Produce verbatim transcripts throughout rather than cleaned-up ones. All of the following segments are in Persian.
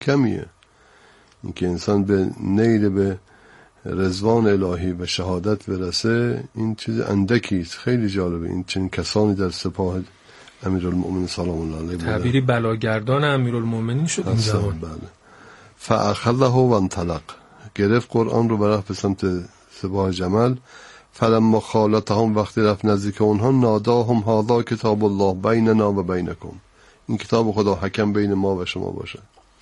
کمیه. اینکه انسان به نیل به رضوان الهی و شهادت برسه این چیز اندکی است. خیلی جالبه. این چنین کسانی در سپاه امیرالمؤمنین سلام الله علیه تعبیری بلاگردان امیرالمؤمنین شد این زمان. بله. فاخذه و انطلق، گرفت قرآن رو برفت به سمت سپاه جمل. فلما خالطهم، وقتی رفت نزدیک اونها، ناداهم هذا کتاب الله بیننا و بینکم، این کتاب خدا حکم بین ما و شما باشه.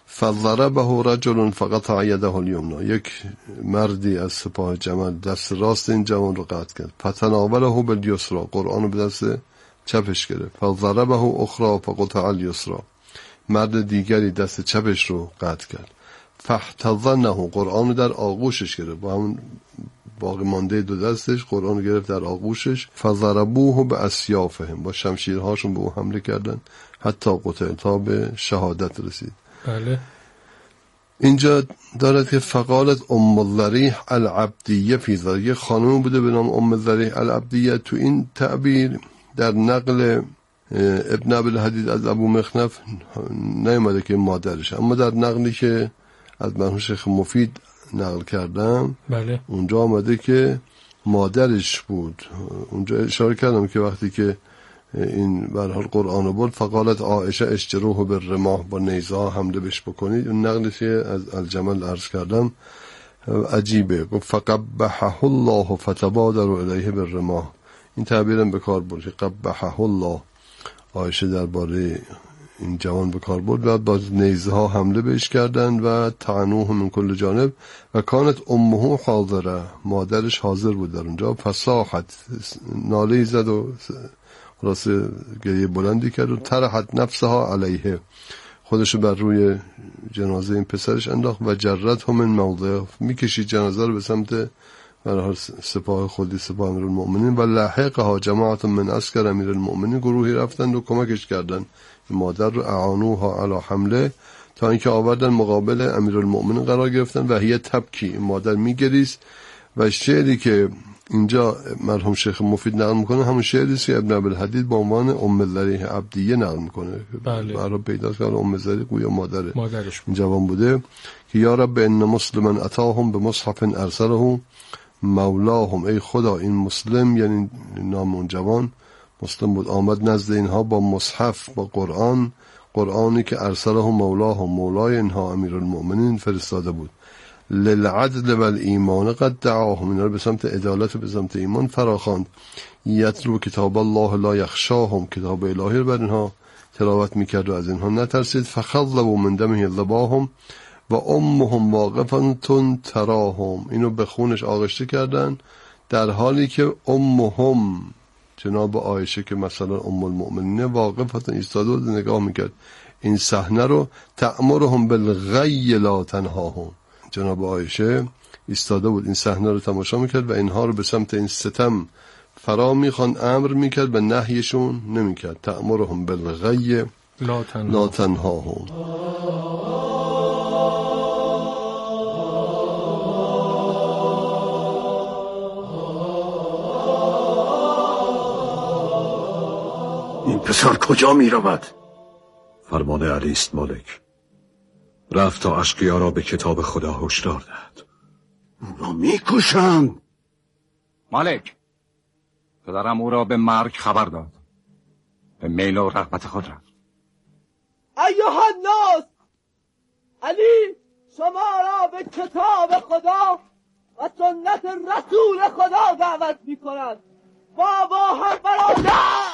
فضربه رجل فقطع یده الیمنا، یک مردی از سپاه جمل دست راست این جوان رو قطع کرد. فتناوله بالیسرا، قرآن رو به دست چپش گرفت. فضربه اخرى فقطع الیسرا، مرد دیگری دست چپش رو قطع کرد. فاحتضنه، قرآن رو در آغوشش گرفت، با همون باقی مانده دو دستش قرآن رو گرفت در آغوشش. فضربوه باسیافهم، با شمشیرهاشون به او حمله کردن حتی قتل، تا به شهادت رسید. بله. اینجا دارد که فقالت ام الضریح العبدیه فی ذلک، یه خانم بوده به نام ام الضریح العبدیه. تو این تعبیر در نقل ابن ابوالحدید از ابو مخنف نیامده که مادرش، اما در نقلی که از مرحوم شیخ مفید نقل کردم بله. اونجا آمده که مادرش بود. اونجا اشاره کردم که وقتی که این به هر حال قرآن رو برد، فقالت عائشه اشتروه بالرماح، با نیزه ها حمله بهش بکنید. اون نقلی که از الجمل عرض کردم عجیبه. گفت فقبحه الله فتبادروا الیه بالرماح، این تعبیرم به کار برد که قبحه الله، عائشه درباره این جوان به کار برد و با نیزه ها حمله بهش کردند و طعنوه من کل جانب و کانت امه حاضره، مادرش حاضر بود در اونجا. فصاحت، ناله زد و خلاصه گریه بلندی کرد و طرحت نفسها علیه، خودشو بر روی جنازه این پسرش انداخت و جرت هم من موضع، میکشید جنازه رو به سمت برای سپاه خودی، سپاه امیرالمؤمنین. و لحقها جماعت من عسکر امیرالمؤمنین، گروهی رفتند و کمکش کردند مادر رو، اعانوها علی حمله، تا اینکه آوردن مقابل امیرالمؤمنین قرار گرفتن و هی تبکی، مادر میگریست. و شعری که اینجا مرحوم شیخ مفید نقل میکنه همون شعری است که ابن ابوالحدید با عنوان ام الضریح عبدیه نقل میکنه. بله. برای پیدا کردن ام الضریح گویا مادر مادرش این جوان بوده که یا رب ان مسلما اتاهم بمصحف ارسله مولاهم، ای خدا این مسلم، یعنی نام اون جوان مسلم بود، آمد نزد اینها با مصحف، با قرآن، قرآنی که ارسله مولاهم، مولای اینها امیرالمؤمنین فرستاده بود. للعدل والایمان قد دعاهم، اینا رو به سمت عدالت و به سمت ایمان فراخواند. یتلو کتاب الله لا یخشاهم، کتاب الهی رو بر اینها تلاوت میکرد و از اینها نترسید. فخضبوا من دمه ذباهم و امهم واقفتون تراهم، اینو به خونش آغشته کردن در حالی که امهم، جناب عایشه که مثلا ام المؤمنین، واقفتون ایستاده و نگاه میکرد این صحنه رو. تأمرهم بالغی لا تنهاهم، جناب عایشه ایستاده بود این صحنه رو تماشا میکرد و اینها رو به سمت این ستم فرا میخواند، امر میکرد و نهیشون نمیکرد. تأمرهم بالغی لا تنهاهم. این پسر کجا می رود؟ فرمان علی است مالک، رفت تا اشقیا را به کتاب خدا هشدار دهد. اونا می کشند. مالک، پدرم او را به مرگ خبر داد، به میل و رغبت خود رفت. ایها الناس، علی شما را به کتاب خدا و سنت رسول خدا دعوت می کند. بابا هم برادر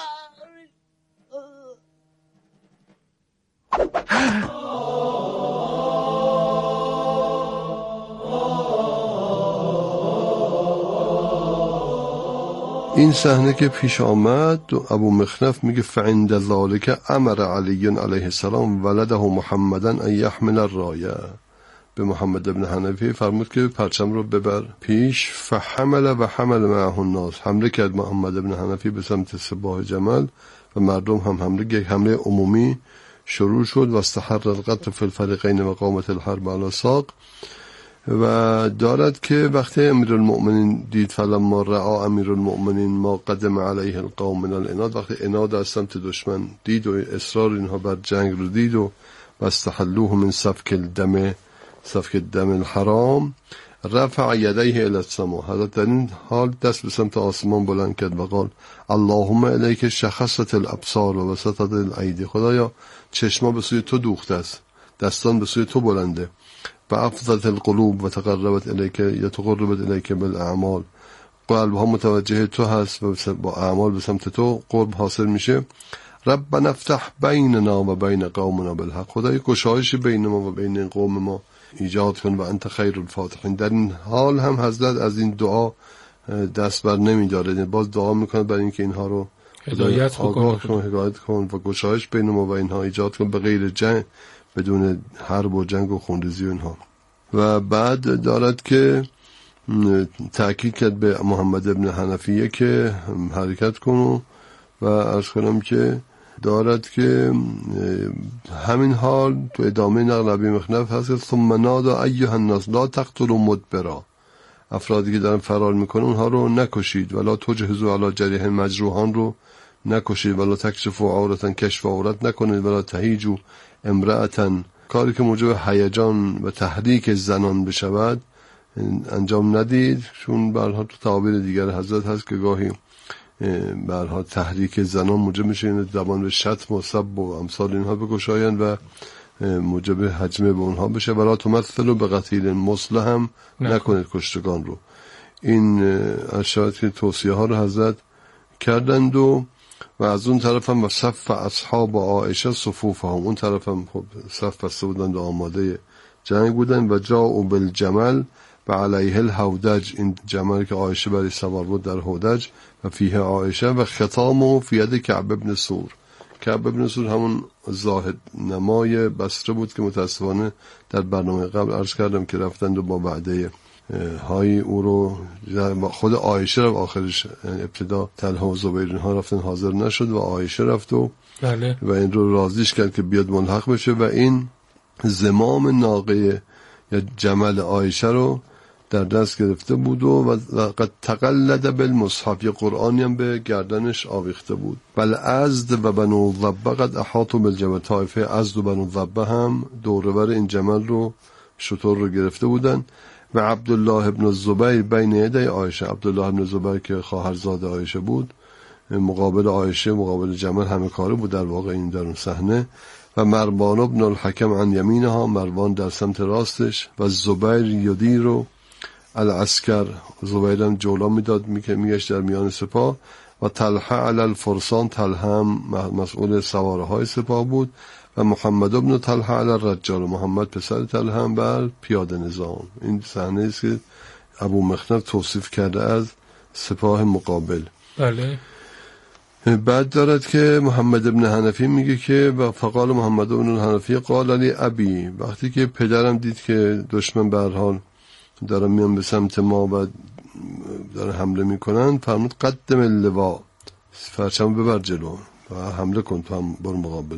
این صحنه که پیش آمد، ابو مخنف میگه فعند ذالک امر علی علیه السلام ولده محمدا ان یحمل الرایه، به محمد ابن حنفی فرمود که پرچم رو ببر پیش. فحمل و حمل معه الناس، حمله کرد محمد ابن حنفی به سمت سپاه جمل و مردم هم حمله، یک حمله عمومی شروع شد. و استحر القتل فی الفریقین و قامت الحرب علی ساق. و دارد که وقتی امیرالمؤمنین دید، فلما رعا امیرالمؤمنین ما قدم علیه القوم من العناد، وقتی عناد از سمت دشمن دید و اصرار اینها بر جنگ رو دید و و استحلوه من سفک الدم سفک الدم الحرام رفع یدیه الی السما. حضرت در این حال دست به سمت آسمان بلند کرد و قال اللهم الیک شخصت الابصار و وسطت الایدی. خدایا چشما به سوی تو دوخته است، دستان به سوی تو بلنده. و افضت القلوب و تقربت الیک یا تقربت الیک بالاعمال. قلب ها متوجه تو هست و با اعمال به سمت تو قرب حاصل میشه. ربنا افتح بیننا و بین قومنا بالحق. خدای گشایش بین ما و بین این قوم ما ایجاد کن و انت خیر الفاتحین. در این حال هم حضرت از این دعا دست بر نمی داره، باز دعا میکنه برای اینکه اینها رو هدایت آگاه کن، هدایت کن و گشایش بین ما و اینها ایجاد کن به غیر جنگ، بدون حرب و جنگ و خونریزی و اینها. و بعد دارد که تأکید کرد به محمد ابن حنفیه که حرکت کنو و عرض کنم که دارد که همین حال تو ادامه نقل ابی مخنف هست ثم نادا ایها الناس لا تقتلوا مدبرا. افرادی که دارن فرار میکنن اونها رو نکشید، ولا تجهزوا علی جریح مجروحان رو نکشید، ولا تکشفوا عورتن کشف عورت نکنید، ولا تهیجوا امرأتن کاری که موجب هیجان و تحریک زنان بشود انجام ندید، چون برها تو تعابیر دیگر حضرت هست که گاهی برها تحریک زنان موجب میشه این زبان به شتم و سب و امثال اینها بگشایند و موجب حجمه به اونها بشه. ولا تمثلوا به قتیل مصلح هم نکنید کشتگان رو. این اشیاء که توصیه ها رو حضرت کردند و و از اون طرف هم و صف اصحاب عایشه صفوف هم اون طرف هم خب صف بسته بودند و آماده جنگ بودن. و جاءوا بالجمل و علیه الهودج، این جمل که عایشه برای سوار بود در هودج و فیه عایشه و ختامه فی ید کعب ابن سور. کعب ابن سور همون زاهد نمای بصره بود که متاسفانه در برنامه قبل عرض کردم که رفتند و با وعده های او رو خود عایشه رو آخرش ابتدا طلحه و زبیر اینها رفتن، حاضر نشد و عایشه رفت و بله. و این رو راضیش کرد که بیاد ملحق بشه و این زمام ناقه یا جمل عایشه رو در دست گرفته بود و قد تقلد بالمصحف، یا قرآنی هم به گردنش آویخته بود. بل ازد و بنو ضبه قد احاطوا بالجمل، طایفه ازد و بنو ضبه هم دوربر این جمل رو شطور رو گرفته بودن. و عبدالله ابن الزبیر بین یدی عایشه، عبدالله ابن الزبیر که خواهرزاده عایشه بود مقابل عایشه مقابل جمل همه کاره بود در واقع این در اون صحنه. و مروان ابن الحکم عن یمینها، مروان در سمت راستش. و زبیر یدیرو العسکر، زبیرم جولا میداد میگشت در میان سپاه. و طلحه علی الفرسان، طلحه هم مسئول سواره های سپاه بود. و محمد ابن طلحه علی الرجال، محمد پسر طلحه هم بر پیاده نظام. این صحنه است که ابو مخنف توصیف کرده از سپاه مقابل. بله. بعد دارد که محمد ابن حنفی میگه که و فقال محمد ابن حنفی قال علی ابی، وقتی که پدرم دید که دشمن به هر حال دارن میان به سمت ما و دارن حمله میکنن، فرمود قدم اللوا، فرچم ببر جلو و حمله کن تو هم برو مقابل.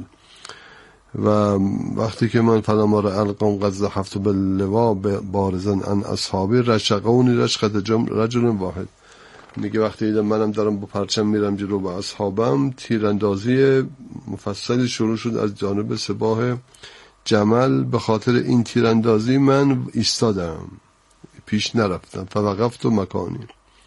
و وقتی که من فلما را القام قد زحفت باللوا بارزن ان اصحابی رشقونی رشقت رجل واحد، میگه وقتی دیدم منم دارم با پرچم میرم جلو با اصحابم، تیراندازی مفصلی شروع شد از جانب سپاه جمل. به خاطر این تیراندازی من ایستادم، پیش نرفتم. فوقفت و مکانی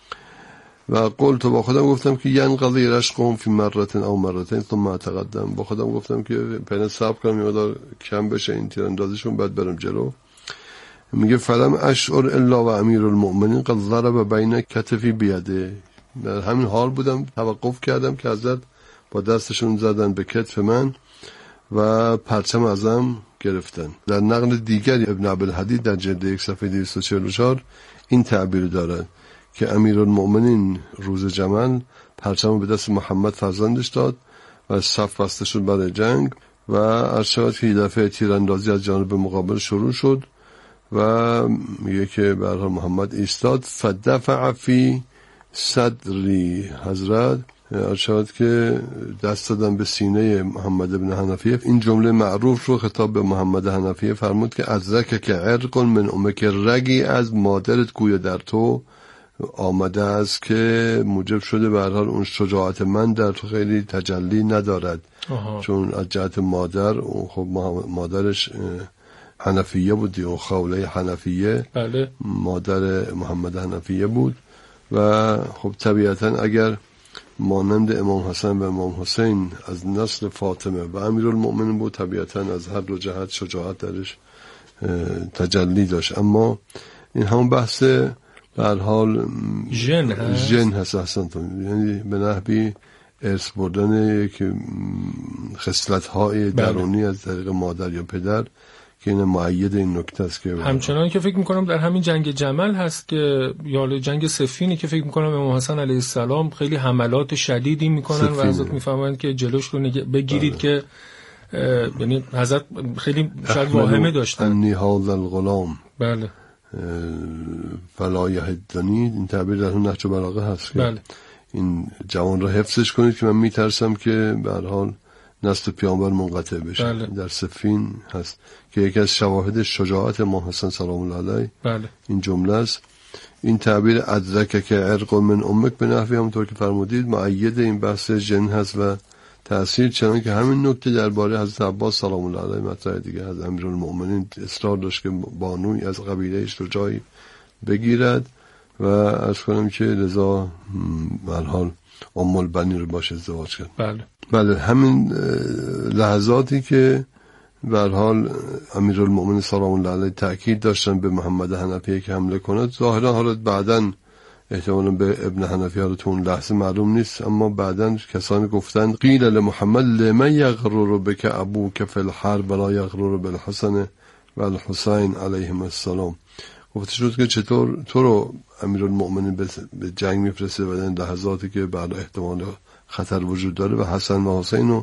و قلت، با خودم گفتم که ینقضی رشقهم فی مرة او مرتين ثم اتقدم، با خودم گفتم که پیدا صبر کنم یه مقدار کم بشه این تیراندازیشون بعد برم جلو. میگه فلم اشعر الا و امیر المؤمنین قد ضرب بین کتفی بیده، در همین حال بودم توقف کردم که حضرت با دستشون زدن به کتف من و پرچم ازم گرفتن. در نقل دیگری ابن عبدالحدید در جلد یک صفحه دویست و چهل و چهار این تعبیر دارد که امیرالمؤمنین روز جمل پرچم به دست محمد فرزندش داد و صف بسته شد برای جنگ و ارشاد که دفعه تیراندازی از جانب مقابل شروع شد و میگه که برای محمد ایستاد. فدفع فی صدری، حضرت ارشاد که دست دادن به سینه محمد ابن حنفیه. این جمله معروف رو خطاب به محمد حنفیه فرمود که ازرک که عرق من امک، رگی از مادرت گویا در تو آمده است که موجب شده به هر حال اون شجاعت من در تو خیلی تجلی ندارد. آها. چون از جهت مادر، خب مادرش حنفیه بود، اون خوله حنفیه، بله. مادر محمد حنفیه بود و خب طبیعتا اگر مانند امام حسن و امام حسین از نسل فاطمه و امیرالمؤمنین بود، طبیعتا از هر دو جهت شجاعت درش تجلی داشت. اما این همون بحث به هر حال ژن هست، ژن هست احسنتون، یعنی به نحوی ارث بردن یک خصلت‌های درونی از طریق مادر یا پدر که این معید این نکته است. که همچنان که فکر میکنم در همین جنگ جمل هست که یا جنگ صفینی که فکر میکنم امام حسن علیه السلام خیلی حملات شدیدی میکنن و حضرت میفهمند که جلوش رو نگ... بگیرید. بله. که یعنی حضرت خیلی شاید واهمه داشتن انی هذا الغلام، بله، فلا یهدنی، این تعبیر در اون نهج البلاغه هست که بله. این جوان رو حفظش کنید که من میترسم که به هر حال نسل پیامبر منقطع بشه. بله. در صفین هست که یکی از شواهد شجاعت امام حسن سلام الله علیه، بله. این جمله است. این تعبیر ادرک که عرق من امک به نحوی همونطور که فرمودید معید این بحث جن هست و تأثیر، چنان که همین نکته درباره حضرت عباس سلام الله علیه مطرح دیگه. از امیرالمؤمنین اصرار داشت که بانوی از قبیلهش رو جایی بگیرد و عرض کنم که لذا به هر حال ام البنین رو باش ازدواج کرد. بله. بله، همین لحظاتی که به هر حال امیرالمؤمنین سلام الله علیه تأکید داشتن به محمد حنفیه که حمله کند، ظاهرا حالا بعداً احتمالاً به ابن حنفیه رو تو اون لحظه معلوم نیست، اما بعداً کسانی گفتند قیل لمحمد لمن یغرر بک ابوک فی الحرب ولا یغرر بالحسن و الحسین علیهم السلام. گفته شد که چطور تو رو امیرالمؤمنین به جنگ میفرسته و در لحظاتی که بعد احتمال خطر وجود داره و حسن و حسین رو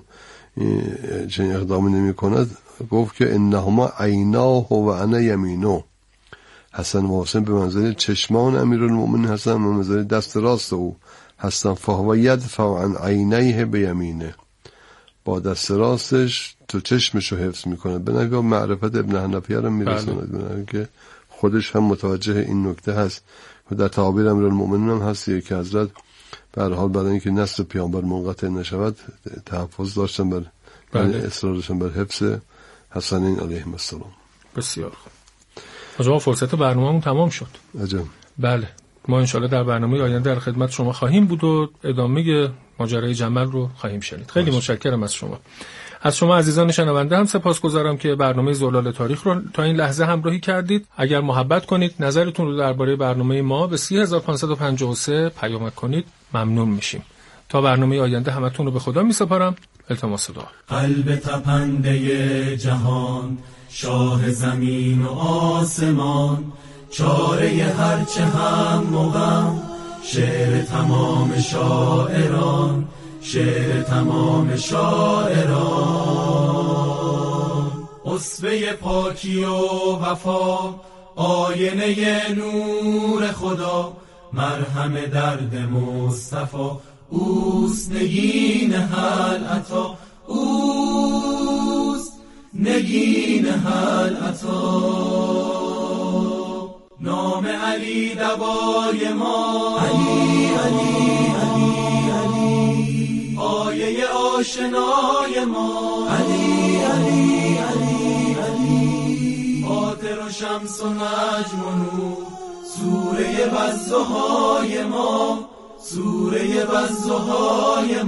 چنین اقدامی نمی کند. گفت که انهما عیناه و انا یمینو، حسن و حسین به منزله چشمان امیرالمؤمنین هستن و منزله دست راست او هستن. فهو یدفع عن عینیه به یمینه، با دست راستش تو چشمشو حفظ میکنه. به نگاه معرفت ابن حنفیه رو میرساند. به نگاه که خودش هم متوجه این نکته هست و در تعابیر امیرالمؤمنین هم هست که حضرت به هر حال برای اینکه نسل پیامبر منقطع نشود تحفظ داشتن بر بله. اصرار داشتن بر حفظ حسنین علیهم السلام. بسیار خوب. آجا فرصت برنامه‌مون تمام شد. عجب. بله، ما انشالله در برنامه آینده در خدمت شما خواهیم بود و ادامه ماجرای جمل رو خواهیم شنید. خیلی باش. متشکرم از شما. از شما عزیزان شنونده هم سپاسگزارم که برنامه زلال تاریخ رو تا این لحظه همراهی کردید. اگر محبت کنید نظرتون رو درباره برنامه ما به سه هزار و پانصد و پنجاه و سه پیام کنید، ممنون میشیم. تا برنامه آینده همتون رو به خدا میسپارم. التماس دعا. قلب تپنده جهان، شاه زمین و آسمان، چاره هرچه هم مغم، شعر تمام شاعران، شعر تمام شاعران. اسوه پاکی و وفا، آینه نور خدا، مرهم درد مصطفی، اوست نگین حل عطا، اوست نگین حل عطا. نام علی دوای ما، علی علی علی علی، آیه آشنای ما، علی علی علی علی، خاطر و شمس و نجم و نور، سوره والضحای ما، سوره والضحای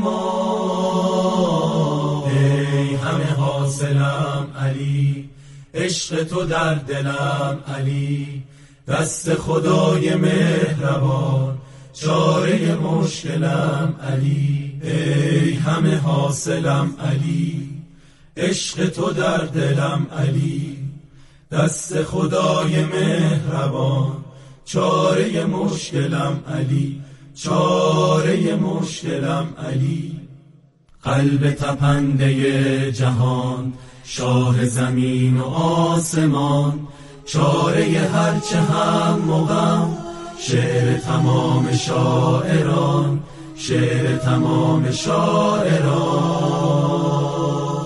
ما. ای همه حاصلم علی، عشق تو در دلم علی، دست خدای مهربان، چاره مشکلم علی. ای همه حاصلم علی، عشق تو در دلم علی، دست خدای مهربان، چاره مشکلم علی، چاره مشکلم علی. قلب تپنده جهان، شاه زمین و آسمان، چاره هرچه هم مغم، شعر تمام شاعران، شعر تمام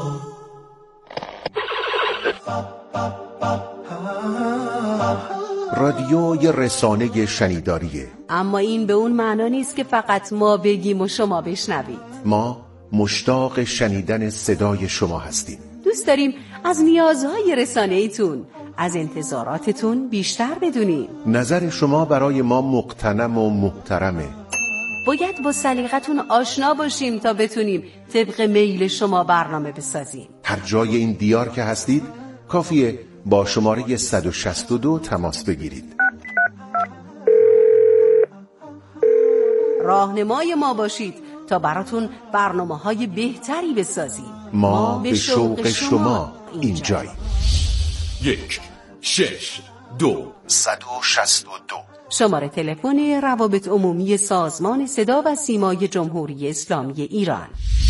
شاعران. رادیو یه رسانه شنیداریه، اما این به اون معنا نیست که فقط ما بگیم و شما بشنوید. ما مشتاق شنیدن صدای شما هستیم. دوست داریم از نیازهای رسانه‌ایتون، از انتظاراتتون بیشتر بدونیم. نظر شما برای ما مقتنم و محترمه. باید با سلیقتون آشنا باشیم تا بتونیم طبق میل شما برنامه بسازیم. هر جای این دیار که هستید کافیه با شماره صد و شصت و دو تماس بگیرید. راهنمای ما باشید تا براتون برنامه‌های بهتری بسازیم. ما, ما به شوق شما اینجاییم. یک شش دو صد و شصت و دو شماره تلفن روابط عمومی سازمان صدا و سیمای جمهوری اسلامی ایران.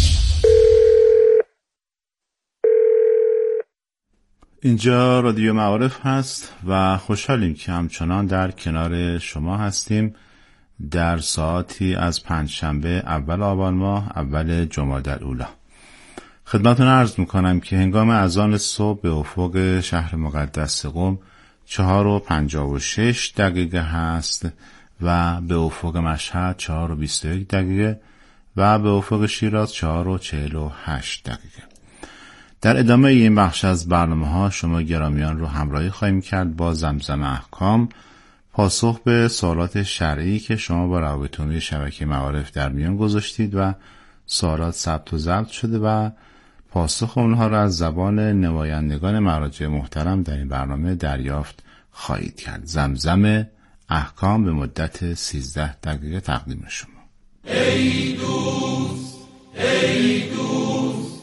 اینجا رادیو معارف هست و خوشحالیم که همچنان در کنار شما هستیم در ساعتی از پنجشنبه اول آبان ماه اول جمادی الاولی. خدمتتون عرض میکنم که هنگام اذان صبح به افق شهر مقدس قم چهار و پنجاه و شش دقیقه هست و به افق مشهد چهار و بیست و یک دقیقه و به افق شیراز چهار و چهل و هشت دقیقه. در ادامه این بخش از برنامه ها شما گرامیان رو همراهی خواهیم کرد با زمزم احکام، پاسخ به سوالات شرعی که شما با روابط عمومی شبکه معارف در میان گذاشتید و سوالات ثبت و ضبط شده و پاسخ اونها را از زبان نمایندگان مراجع محترم در این برنامه دریافت خواهید کرد. زمزم احکام به مدت سیزده دقیقه تقدیم شما. ای دوست ای دوست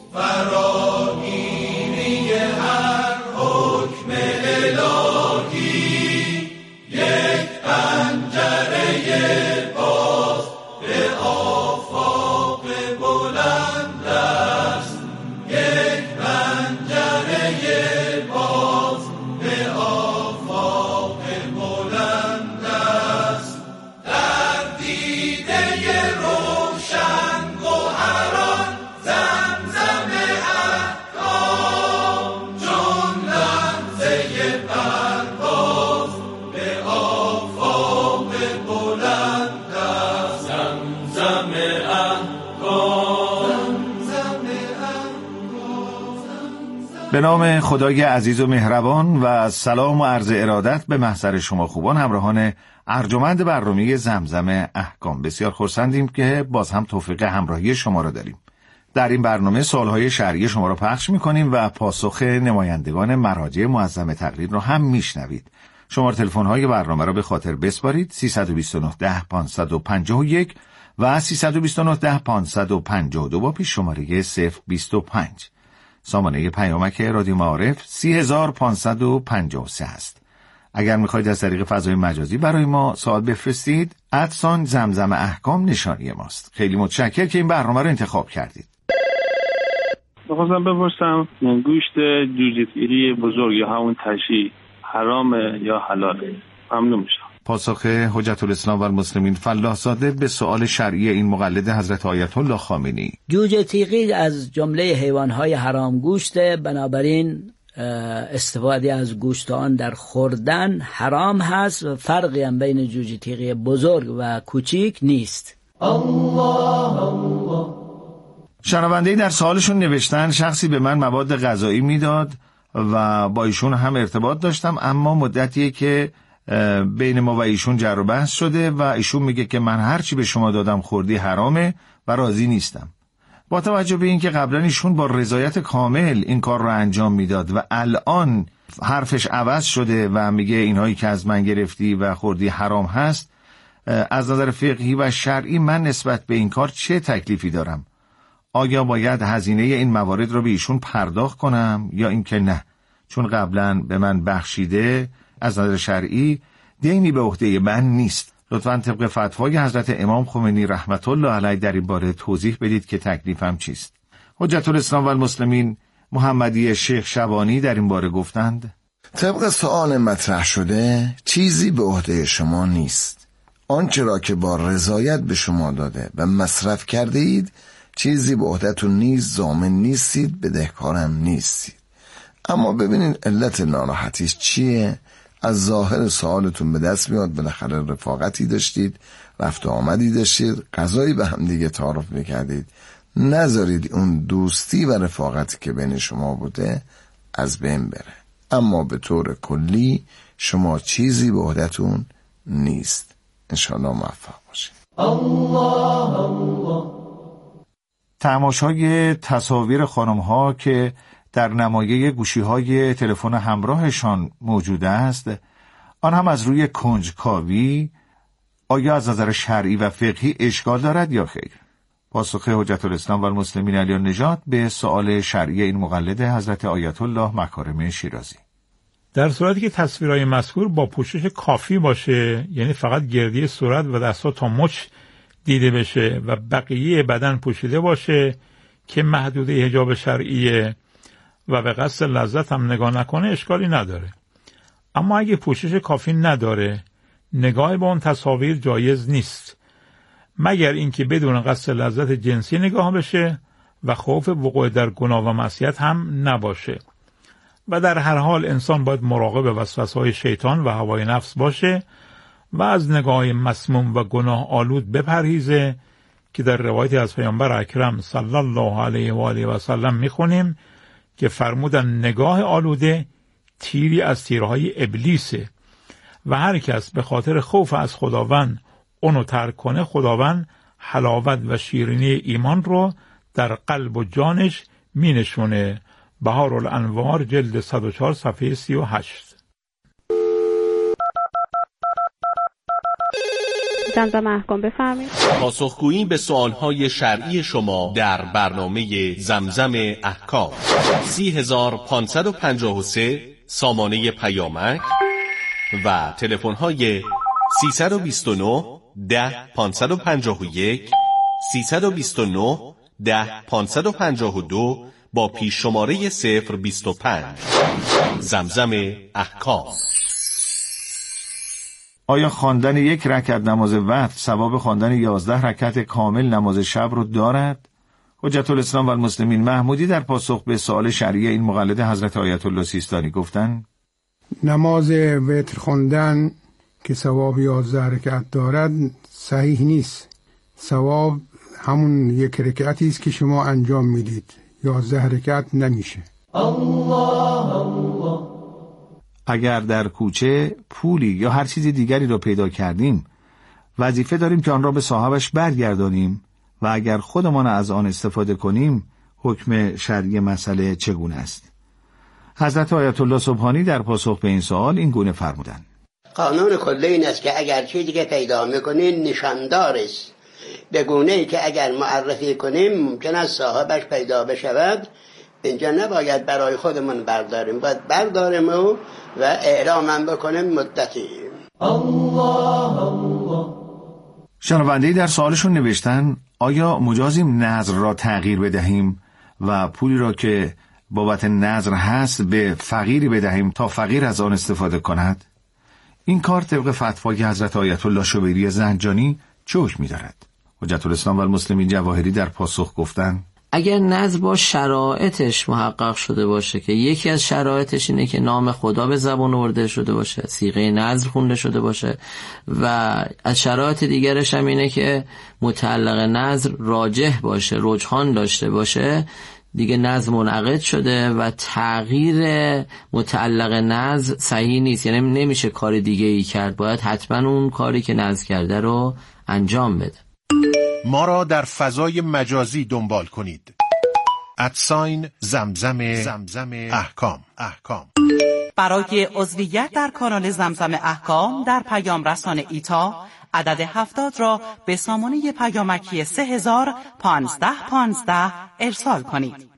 فراگیری هر حکم الهی، یک پنجره باز به آفاق بلند است، یک پنجره باز به آفاق بلند است. در دیده روشن گوهران زمزم احکام، چون لمزه پرواز به آفاق بلند است. زمزم احکام، زمزم احکام. به نام خدای عزیز و مهربان و سلام و عرض ارادت به محضر شما خوبان همراهان ارجمند برنامه زمزم احکام. بسیار خرسندیم که باز هم توفیق همراهی شما را داریم. در این برنامه سوالهای شرعی شما را پخش می‌کنیم و پاسخ نمایندگان مراجع معظم تقریر را هم میشنوید. شماره تلفن‌های برنامه را به خاطر بسپارید: سیصد و بیست و نه ده پانصد و پنجاه و یک و سیصد و بیست و نه ده پانصد و پنجاه و دو با پیش شماره صفر بیست و پنج. سامانه پیامک رادیو معارف سی هزار پانصد و پنجاه و سه است. اگر میخواید از طریق فضای مجازی برای ما سوال بفرستید، ادسان زمزم احکام نشانی ماست. خیلی متشکرم که این برنامه رو انتخاب کردید. بخواستم بپرسم گوشت جوجه تیری بزرگ یا همون تشی حرامه یا حلاله؟ ممنون میشم. پاسخ حجت الاسلام و المسلمین فلاح زاده به سوال شرعی این مقلد حضرت آیت الله خامنه‌ای: جوجه تیغی از جمله حیوانهای حرام گوشت، بنابراین استفاده از گوشت آن در خوردن حرام هست و فرقی هم بین جوجه تیغی بزرگ و کوچیک نیست. الله الله. شنونده‌ای در سوالشون نوشتن شخصی به من مواد غذایی میداد و با ایشون هم ارتباط داشتم، اما مدتیه که بین ما و ایشون جر و بحث شده و ایشون میگه که من هرچی به شما دادم خوردی حرامه و راضی نیستم. با توجه به اینکه قبلا ایشون با رضایت کامل این کار رو انجام میداد و الان حرفش عوض شده و میگه اینهایی که از من گرفتی و خوردی حرام هست، از نظر فقهی و شرعی من نسبت به این کار چه تکلیفی دارم؟ آیا باید هزینه این موارد رو به ایشون پرداخت کنم یا اینکه نه؟ چون قبلا به من بخشیده، از نظر شرعی دینی به عهده من نیست. لطفاً طبق فتوای حضرت امام خمینی رحمت الله علیه در این باره توضیح بدید که تکلیفم چیست. حجت الاسلام و المسلمین محمدی شیخ شبانی در این باره گفتند: طبق سوال مطرح شده چیزی به عهده شما نیست. آنچه را که با رضایت به شما داده و مصرف کرده اید چیزی به عهده‌تون نیست، ضامن نیستید، بدهکارم نیستید. اما ببینید علت ناراحتیش چیه؟ از ظاهر سوالتون به دست میاد بالاخره رفاقتی داشتید، رفت و آمدی داشتید، غذایی به هم دیگه تعارف میکردید. نذارید اون دوستی و رفاقتی که بین شما بوده از بین بره. اما به طور کلی شما چیزی به عهدتون نیست. انشاءالله موفق باشید. الله الله. تماشای تصاویر خانم ها که در نمایه گوشی های تلفن همراهشان موجود است، آن هم از روی کنجکاوی، آیا از نظر شرعی و فقهی اشکال دارد یا خیر؟ پاسخ حجت الاسلام و المسلمین علی النجات به سؤال شرعی این مقلد حضرت آیت الله مکارم شیرازی: در صورتی که تصویرهای مذکور با پوشش کافی باشه، یعنی فقط گردی صورت و دستها تا مچ دیده بشه و بقیه بدن پوشیده باشه که محدوده حجاب شرعیه و به قصد لذت هم نگاه نکنه، اشکالی نداره. اما اگه پوشش کافی نداره، نگاه به اون تصاویر جایز نیست، مگر اینکه بدون قصد لذت جنسی نگاه بشه و خوف وقوع در گناه و معصیت هم نباشه. و در هر حال انسان باید مراقب وسوسه‌های شیطان و هوای نفس باشه و از نگاه مسموم و گناه آلود بپرهیزه که در روایتی از پیامبر اکرم صلی الله علیه و آله و سلم میخونیم که فرمودن نگاه آلوده تیری از تیرهای ابلیسه و هر کس به خاطر خوف از خداوند اونو ترک کنه، خداوند حلاوت و شیرینی ایمان رو در قلب و جانش می نشونه. بهار الانوار جلد صد و چهار صفحه سی و هشت. زمزم احکام بفرمایید. پاسخگویی به سوالهای شرعی شما در برنامه زمزم احکام. سی هزار پانصد و پنجاه و سه سامانه پیامک و تلفن‌های سیصد و بیست و نه ده پانصد و پنجاه و یک، سیصد و بیست و نه ده پانصد و پنجاه و دو با پیش شماره صفر بیست و پنج. زمزم احکام. آیا خواندن یک رکعت نماز وتر ثواب خواندن یازده رکعت کامل نماز شب رو دارد؟ حجت الاسلام و المسلمین محمودی در پاسخ به سوال شرعی این مقلد حضرت آیت الله سیستانی گفتند: نماز وتر خواندن که ثواب یازده رکعت دارد صحیح نیست. ثواب همون یک رکعتی است که شما انجام میدید، یازده رکعت نمیشه. الله الله. اگر در کوچه پولی یا هر چیز دیگری را پیدا کردیم، وظیفه داریم که آن را به صاحبش برگردانیم و اگر خودمان از آن استفاده کنیم، حکم شرعی مسئله چگونه است؟ حضرت آیت الله سبحانی در پاسخ به این سوال این گونه فرمودند: قانون کلی این است که اگر چیزی که پیدا میکنین نشاندار است، به گونه ای که اگر معرفی کنیم ممکن است صاحبش پیدا بشود، اینجا نباید برای خودمون برداریم، باید برداریم و و اعلام بکنیم مدتی. الله الله. شنونده‌ای در سوالشون نوشتن: آیا مجازیم نذر را تغییر بدهیم و پولی را که بابت نذر هست به فقیری بدهیم تا فقیر از آن استفاده کند؟ این کار طبق فتوای حضرت آیت الله شبیری زنجانی چه حکمی دارد؟ حجت الاسلام و المسلمین جواهری در پاسخ گفتند: اگر نذر با شرایطش محقق شده باشه که یکی از شرایطش اینه که نام خدا به زبان آورده شده باشه، صیغه نذر خونده شده باشه و از شرایط دیگرش هم اینه که متعلق نذر راجح باشه، رجحان داشته باشه، دیگه نذر منعقد شده و تغییر متعلق نذر صحیح نیست، یعنی نمیشه کار دیگه ای کرد، باید حتما اون کاری که نذر کرده رو انجام بده. ما را در فضای مجازی دنبال کنید. ادساین زمزم زمزم احکام احکام. برای عضویت در کانال زمزم احکام در پیام رسان ایتا عدد هفتاد را به سامانه پیامکی سه هزار پانزده پانزده ارسال کنید.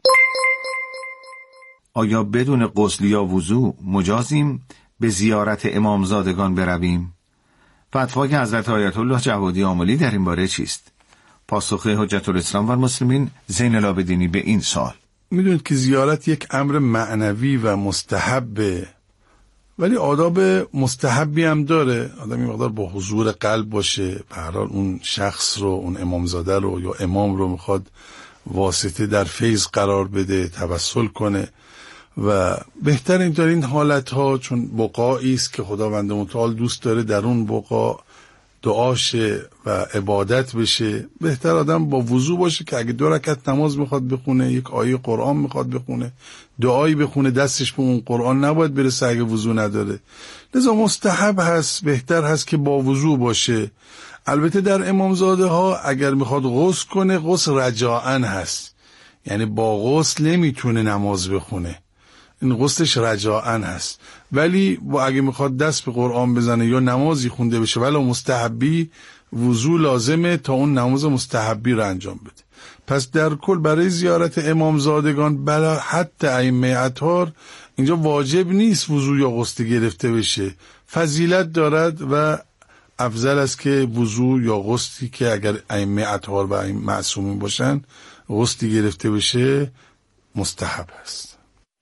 آیا بدون غسل یا وضو مجازیم به زیارت امامزادگان برویم؟ فتوای حضرت آیت الله جوادی آملی در این باره چیست؟ پاسخ حجت الاسلام و المسلمین زین العابدینی به این سوال: میدونید که زیارت یک امر معنوی و مستحبه، ولی آداب مستحبی هم داره. آدم این مقدار با حضور قلب باشه، به هر حال اون شخص رو، اون امامزاده رو یا امام رو میخواد واسطه در فیض قرار بده، توسل کنه. و بهتر این در این حالت ها، چون بقایی است که خداوند متعال دوست داره در اون بقا دعاشه و عبادت بشه، بهتر آدم با وضو باشه که اگه دو رکعت نماز میخواد بخونه، یک آیه قرآن میخواد بخونه، دعایی بخونه، دستش به اون قرآن نباید برسه اگه وضو نداره. لذا مستحب هست، بهتر هست که با وضو باشه. البته در امامزاده ها اگر میخواد غسل کنه، غسل رجاعن هست، یعنی با غسل نمیتونه نماز بخونه، این غسلش رجاعن هست. ولی با اگه میخواد دست به قرآن بزنه یا نمازی خونده بشه ولی مستحبی، وضو لازمه تا اون نماز مستحبی رو انجام بده. پس در کل برای زیارت امامزادگان بلا حتی ائمه اطهار اینجا واجب نیست وضو یا غسل گرفته بشه، فضیلت دارد و افضل است که وضو یا غسلی که اگر ائمه اطهار و ائمه معصومین باشن غسلی گرفته بشه مستحب است.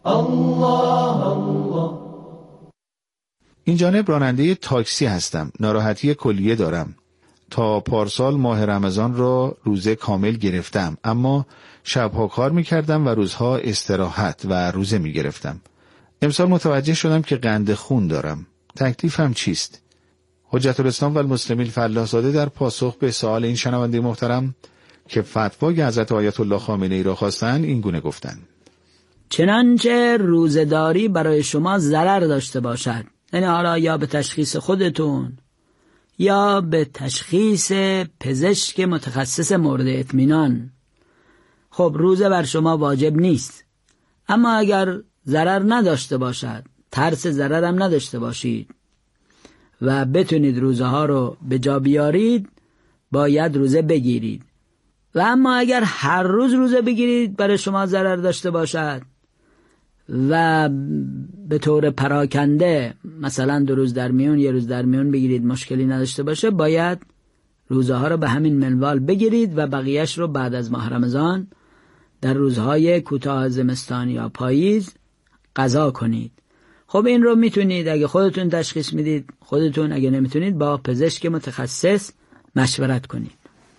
الله الله. این جانب راننده تاکسی هستم، ناراحتی کلیه دارم. تا پارسال ماه رمضان را روزه کامل گرفتم، اما شبها کار میکردم و روزها استراحت و روزه میگرفتم. امسال متوجه شدم که قند خون دارم. تکلیفم چیست؟ حجت الاسلام و المسلمین فلاح زاده در پاسخ به سوال این شنونده محترم که فتوای حضرت آیت الله خامنه‌ای را خواستند این گونه گفتند: چنانچه روزه‌داری برای شما ضرر داشته باشد، یعنی حالا یا به تشخیص خودتون یا به تشخیص پزشک متخصص مورد اطمینان، خب روزه بر شما واجب نیست. اما اگر ضرر نداشته باشد، ترس ضرر هم نداشته باشید و بتونید روزه ها رو به جا بیارید، باید روزه بگیرید. و اما اگر هر روز روزه بگیرید برای شما ضرر داشته باشد و به طور پراکنده مثلا دو روز در میون یه روز در میون بگیرید، مشکلی نداشته باشه، باید روزه ها رو به همین منوال بگیرید و بقیهش رو بعد از ماه رمضان در روزهای کوتاه زمستان یا پاییز قضا کنید. خب این رو میتونید اگه خودتون تشخیص میدید خودتون، اگه نمیتونید با پزشک متخصص مشورت کنید.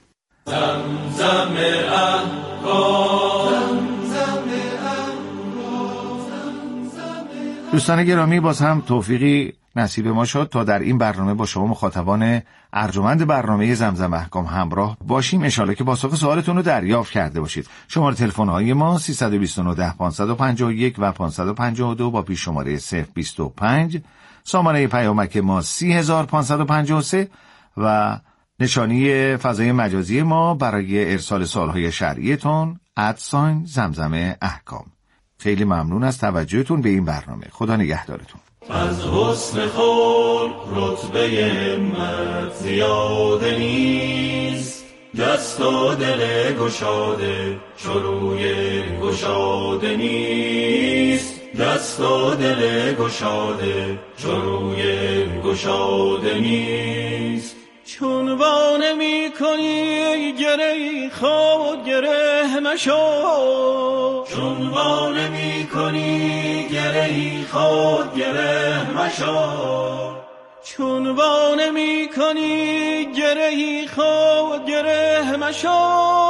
زمزم احکام. دوستان گرامی، باز هم توفیقی نصیب ما شد تا در این برنامه با شما مخاطبان ارجمند برنامه زمزم احکام همراه باشیم. انشالله که پاسخ سوالتون رو دریافت کرده باشید. شماره تلفن های ما سیصد و بیست و نه پانصد و پنجاه و یک و پانصد و پنجاه و دو با پیش شماره صفر بیست و پنج، سامانه پیامک ما سی هزار و پانصد و پنجاه و سه و نشانی فضای مجازی ما برای ارسال سوالهای شرعیتون ادساین زمزم احکام. خیلی ممنون از توجهتون به این برنامه. خدا نگهدارتون. از حسن خلق رتبه همت زیاده نیست، دست و دل گشاده چروی گشاده نیست، دست و دل گشاده چروی گشاده نیست. چون وانه می کنی گره خود گره مشو، چون وانه می کنی گره خود گره مشو، چون وانه می کنی گره خود گره مشو.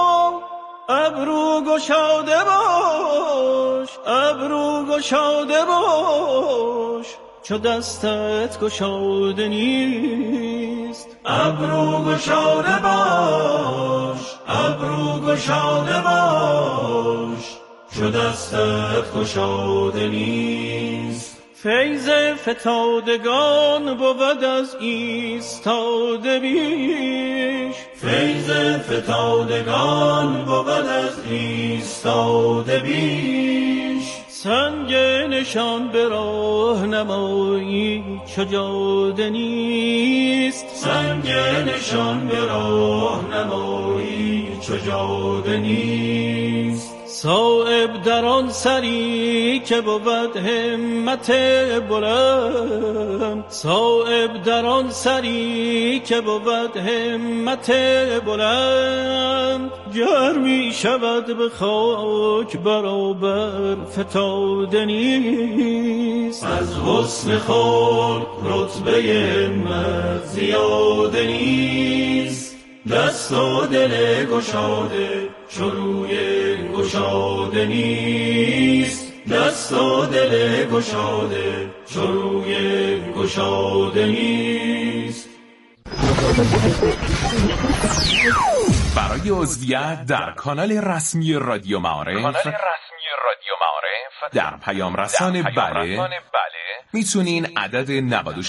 ابرو گشاده باش، ابرو گشاده باش، چو دستت گشاده نیست. ابرو گشاده باش، ابرو گشاده باش، چو دستت گشاده نیست. فیض فتادگان بود از ایستاده بیش، فیض فتادگان بود از ایستاده بیش. سنگ نشان به راه نمایی چو جاده نیست، سنگ نشان به راه نمایی چو جاده نیست. صایب در آن سری که بود همت بلند، صایب در آن سری که بود همت بلند. گر می شود به خاک برابر فتاده نیست. از حسن خلق رتبه همت زیاده نیست، دست و دل گشاده چروی گشاده نیست، دست و دل گشاده چو روی گشاده نیست. برای عضویت در کانال رسمی رادیو معارف کانال رسمی رادیو معارف در پیام رسان بله, بله میتونین عدد نود و